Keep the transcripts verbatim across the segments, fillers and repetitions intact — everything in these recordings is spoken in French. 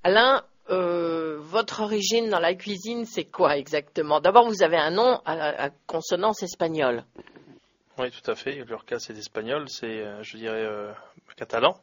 Alain, euh, votre origine dans la cuisine, c'est quoi exactement? D'abord, vous avez un nom à, à consonance espagnole. Oui, tout à fait. Lurca, c'est espagnol, c'est, euh, je dirais, euh, catalan.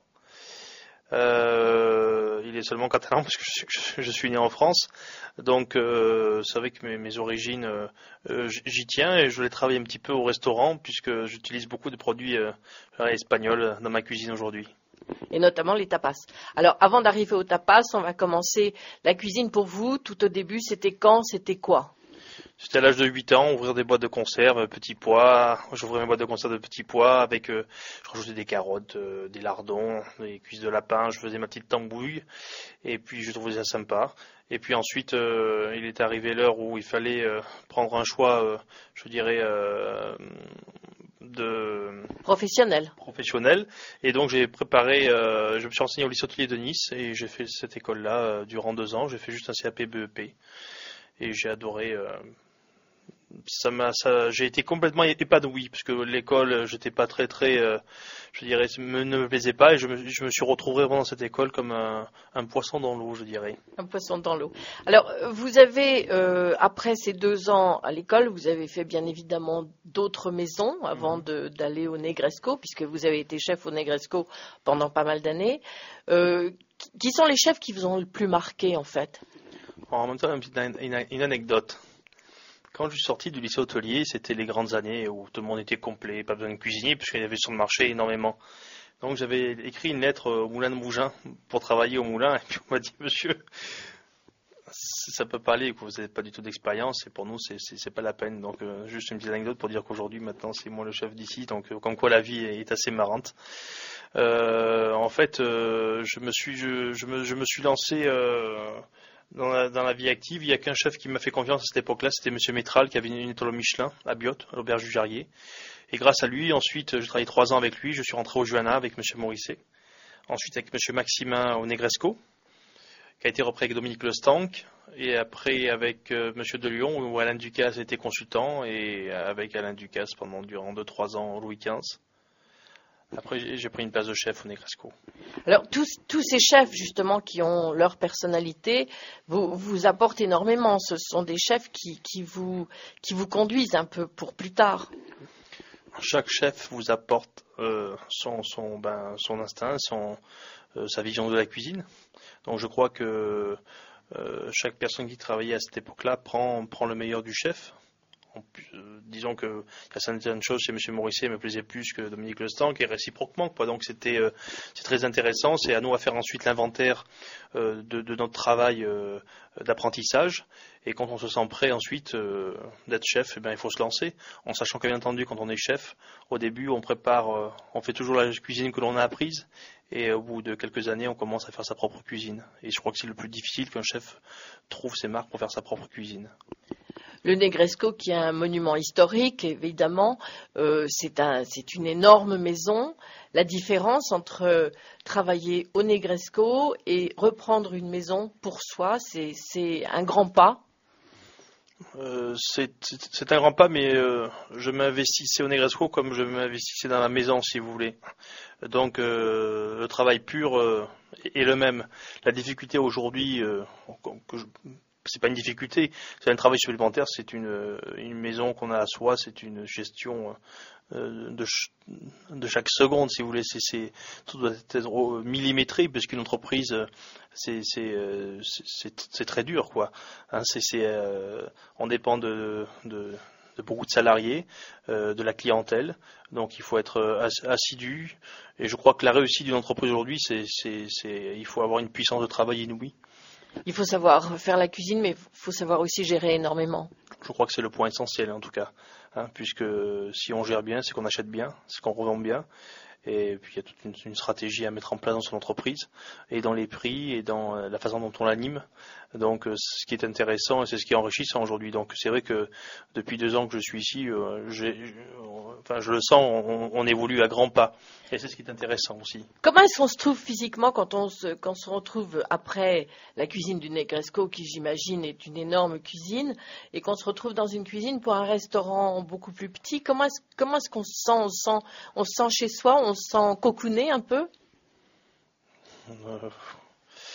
Euh, il est seulement catalan parce que je, suis je suis né en France. Donc, euh, c'est vrai que mes, mes origines, euh, euh, j'y tiens et je les travaille un petit peu au restaurant puisque j'utilise beaucoup de produits euh, espagnols dans ma cuisine aujourd'hui. Et notamment les tapas. Alors, avant d'arriver aux tapas, on va commencer la cuisine pour vous. Tout au début, c'était quand? C'était quoi? C'était à l'âge de huit ans, ouvrir des boîtes de conserve, petits pois. J'ouvrais mes boîtes de conserve de petits pois avec, euh, je rajoutais des carottes, euh, des lardons, des cuisses de lapin. Je faisais ma petite tambouille et puis je trouvais ça sympa. Et puis ensuite, euh, il est arrivé l'heure où il fallait euh, prendre un choix, euh, je dirais, euh, de Professionnel. professionnel. Et donc j'ai préparé, euh, je me suis renseigné au lycée hôtelier de Nice et j'ai fait cette école-là euh, durant deux ans. J'ai fait juste un C A P B E P et j'ai adoré. Euh, ça m'a, ça, j'ai été complètement épanoui parce que l'école, j'étais pas très très, euh, je dirais, me, ne me plaisait pas et je me, je me suis retrouvé vraiment dans cette école comme un, un poisson dans l'eau, je dirais. Un poisson dans l'eau. Alors, vous avez, euh, après ces deux ans à l'école, vous avez fait bien évidemment d'autres maisons avant Mhm. de, d'aller au Negresco, puisque vous avez été chef au Negresco pendant pas mal d'années. Euh, qui sont les chefs qui vous ont le plus marqué, en fait? En même temps, une, petite- une- une anecdote. Quand je suis sorti du lycée hôtelier, c'était les grandes années où tout le monde était complet, pas besoin de cuisinier, puisqu'il y avait sur le marché énormément. Donc j'avais écrit une lettre au moulin de Mougins pour travailler au moulin, et puis on m'a dit, monsieur, ça peut pas aller, vous n'avez pas du tout d'expérience, et pour nous, c'est, c'est, c'est pas la peine. Donc euh, juste une petite anecdote pour dire qu'aujourd'hui, maintenant, c'est moi le chef d'ici, donc euh, comme quoi la vie est assez marrante. Euh, en fait, euh, je me suis, je, je, me, je me suis lancé euh, dans, la, dans la vie active. Il n'y a qu'un chef qui m'a fait confiance à cette époque-là, c'était Monsieur Métral, qui avait une étoile au Michelin à Biot, à l'auberge du Jarrier. Et grâce à lui, ensuite, j'ai travaillé trois ans avec lui. Je suis rentré au Juana avec Monsieur Morisset. Ensuite, avec Monsieur Maximin au Negresco, qui a été repris avec Dominique Lestanc. Et après, avec euh, Monsieur de Lyon, où Alain Ducasse était consultant, et avec Alain Ducasse pendant durant deux trois ans au Louis quinze. Après, j'ai j'ai pris une place de chef au Negresco. Alors, tous, tous ces chefs, justement, qui ont leur personnalité, vous, vous apportent énormément. Ce sont des chefs qui, qui, vous, qui vous conduisent un peu pour plus tard. Chaque chef vous apporte euh, son, son, ben, son instinct, son, euh, sa vision de la cuisine. Donc je crois que euh, chaque personne qui travaillait à cette époque-là prend, prend le meilleur du chef. En, euh, disons que il y a certaines choses chez M. Morisset me plaisaient plus que Dominique Lestanc et réciproquement, quoi. Donc c'était euh, c'est très intéressant. C'est à nous à faire ensuite l'inventaire euh, de, de notre travail euh, d'apprentissage. Et quand on se sent prêt ensuite euh, d'être chef, eh bien, il faut se lancer. En sachant que bien entendu, quand on est chef, au début on prépare, euh, on fait toujours la cuisine que l'on a apprise. Et au bout de quelques années, on commence à faire sa propre cuisine. Et je crois que c'est le plus difficile qu'un chef trouve ses marques pour faire sa propre cuisine. Le Negresco, qui est un monument historique, évidemment, euh, c'est, un, c'est une énorme maison. La différence entre euh, travailler au Negresco et reprendre une maison pour soi, c'est, c'est un grand pas. Euh, c'est, c'est un grand pas, mais euh, je m'investissais au Negresco comme je m'investissais dans la maison, si vous voulez. Donc euh, le travail pur euh, est le même. La difficulté aujourd'hui, euh, que je, c'est pas une difficulté, c'est un travail supplémentaire, c'est une, une maison qu'on a à soi, c'est une gestion euh, de, ch- de chaque seconde, si vous voulez. C'est, c'est, tout doit être millimétré, parce qu'une entreprise, c'est, c'est, euh, c'est, c'est, c'est très dur, quoi. Hein, c'est, c'est, euh, on dépend de, de, de beaucoup de salariés, euh, de la clientèle, donc il faut être assidu. Et je crois que la réussite d'une entreprise aujourd'hui, c'est, c'est, c'est, il faut avoir une puissance de travail inouïe. Il faut savoir faire la cuisine, mais il faut savoir aussi gérer énormément. Je crois que c'est le point essentiel en tout cas, hein, puisque si on gère bien, c'est qu'on achète bien, c'est qu'on revend bien, et puis il y a toute une, une stratégie à mettre en place dans son entreprise, et dans les prix, et dans la façon dont on l'anime. Donc ce qui est intéressant, et c'est ce qui est enrichissant aujourd'hui. Donc c'est vrai que depuis deux ans que je suis ici, euh, j'ai, enfin, je le sens, on, on évolue à grands pas, et c'est ce qui est intéressant aussi. Comment est-ce qu'on se trouve physiquement quand on se, quand on se retrouve après la cuisine du Negresco, qui j'imagine est une énorme cuisine, et qu'on se retrouve dans une cuisine pour un restaurant beaucoup plus petit? Comment est-ce, comment est-ce qu'on se sent, on se sent, on se sent chez soi, on se sent cocooné un peu? Euh,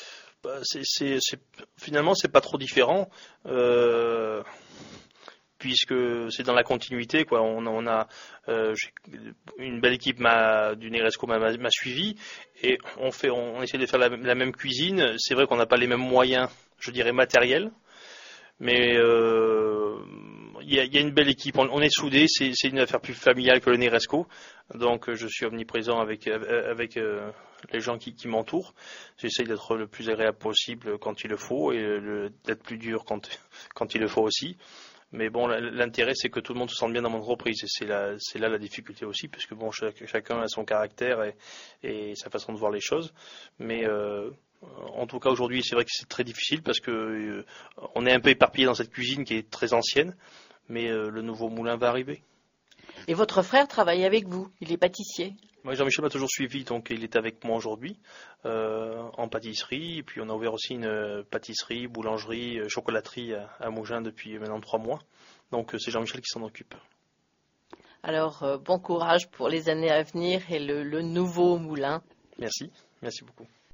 Bah, c'est, c'est, c'est, finalement, c'est pas trop différent. Euh, puisque c'est dans la continuité, quoi. On, on a euh, une belle équipe m'a, du Negresco m'a, m'a suivi et on fait, on, on essaie de faire la, la même cuisine. C'est vrai qu'on n'a pas les mêmes moyens, je dirais matériels, mais euh, il y, a, y a une belle équipe. On, on est soudés. C'est, c'est une affaire plus familiale que le Negresco. Donc je suis omniprésent avec avec euh, les gens qui, qui m'entourent. J'essaye d'être le plus agréable possible quand il le faut et le, d'être plus dur quand quand il le faut aussi. Mais bon, l'intérêt, c'est que tout le monde se sente bien dans mon entreprise. Et c'est là, c'est là la difficulté aussi, puisque bon, chaque, chacun a son caractère et, et sa façon de voir les choses. Mais euh, en tout cas, aujourd'hui, c'est vrai que c'est très difficile parce que euh, on est un peu éparpillé dans cette cuisine qui est très ancienne, mais euh, le nouveau moulin va arriver. Et votre frère travaille avec vous, il est pâtissier. Moi, Jean-Michel m'a toujours suivi, donc il est avec moi aujourd'hui euh, en pâtisserie. Et puis on a ouvert aussi une pâtisserie, boulangerie, chocolaterie à, à Mougins depuis maintenant trois mois. Donc c'est Jean-Michel qui s'en occupe. Alors euh, bon courage pour les années à venir et le, le nouveau moulin. Merci, merci beaucoup.